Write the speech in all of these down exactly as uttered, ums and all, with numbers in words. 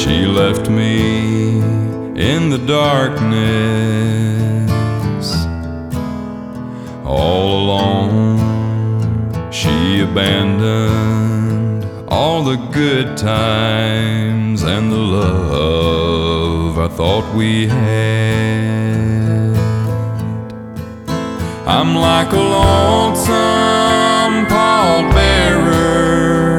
She left me in the darkness, all alone. She abandoned all the good times and the love I thought we had. I'm like a lonesome pallbearer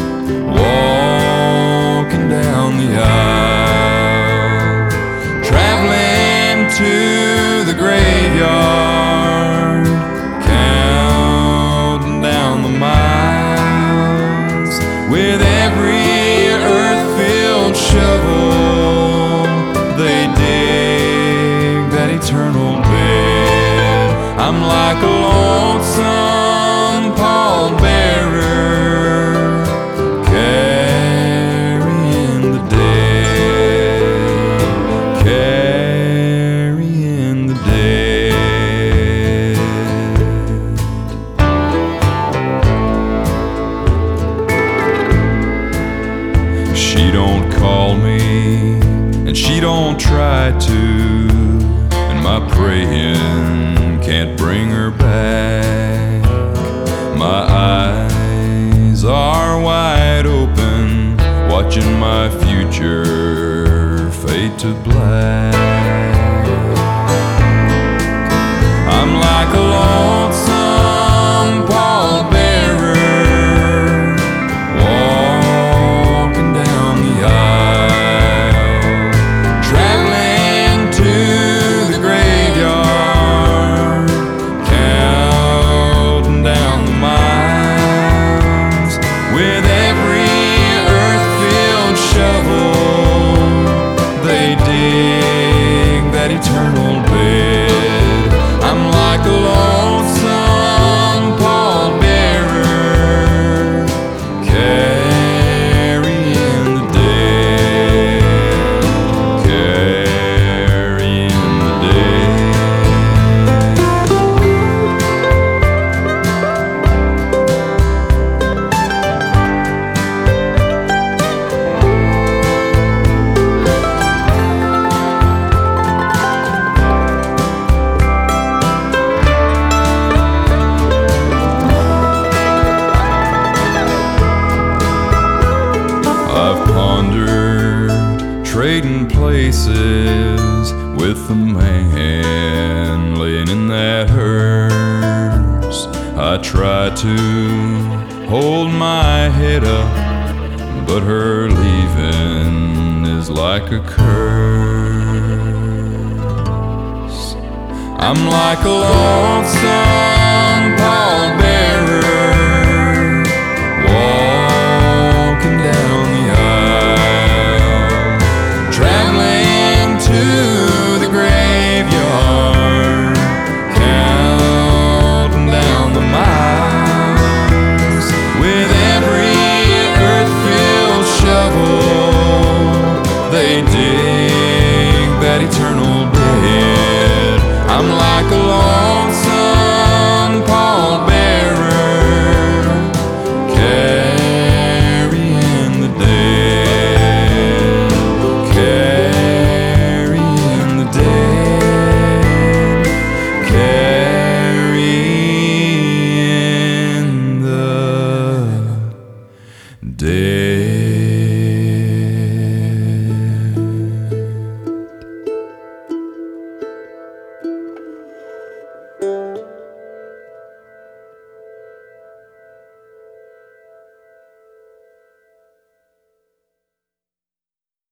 walking down the aisle, traveling to the graveyard, counting down the miles. With every earth-filled shovel, they dig that eternal bed. I'm like a lonesome pallbearer, carrying the dead, carrying the dead. She don't call me, and she don't try to, and my praying can't bring her back. My eyes are wide open, watching my future fade to black. I'm like a lonesome pallbearer walking down the aisle, traveling to the graveyard, counting down the miles. With every earth-filled shovel, they dig that eternal bed. I'm like a lonesome pallbearer, carrying the dead, carrying the dead. I've pondered trading places with the man laying in that hearse. I try to hold my head up, but her leaving is like a curse. I'm like a lonesome pallbearer walking down the aisle, traveling to the graveyard, counting down the miles. With every earth-filled shovel, they dig